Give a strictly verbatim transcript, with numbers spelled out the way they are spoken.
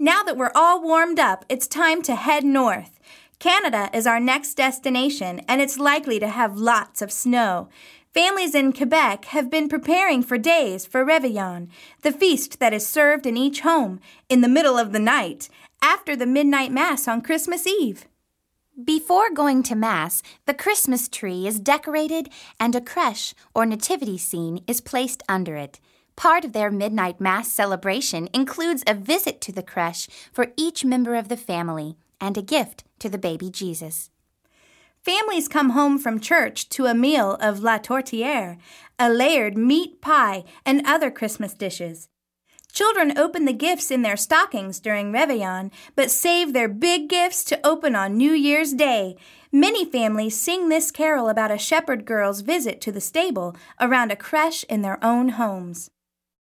Now that we're all warmed up, it's time to head north. Canada is our next destination, and it's likely to have lots of snow. Families in Quebec have been preparing for days for Réveillon, the feast that is served in each home in the middle of the night, after the midnight Mass on Christmas Eve. Before going to Mass, the Christmas tree is decorated and a crèche or nativity scene is placed under it. Part of their midnight Mass celebration includes a visit to the crèche for each member of the family and a gift to the baby Jesus. Families come home from church to a meal of la tourtière, a layered meat pie, and other Christmas dishes. Children open the gifts in their stockings during Réveillon, but save their big gifts to open on New Year's Day. Many families sing this carol about a shepherd girl's visit to the stable around a crèche in their own homes.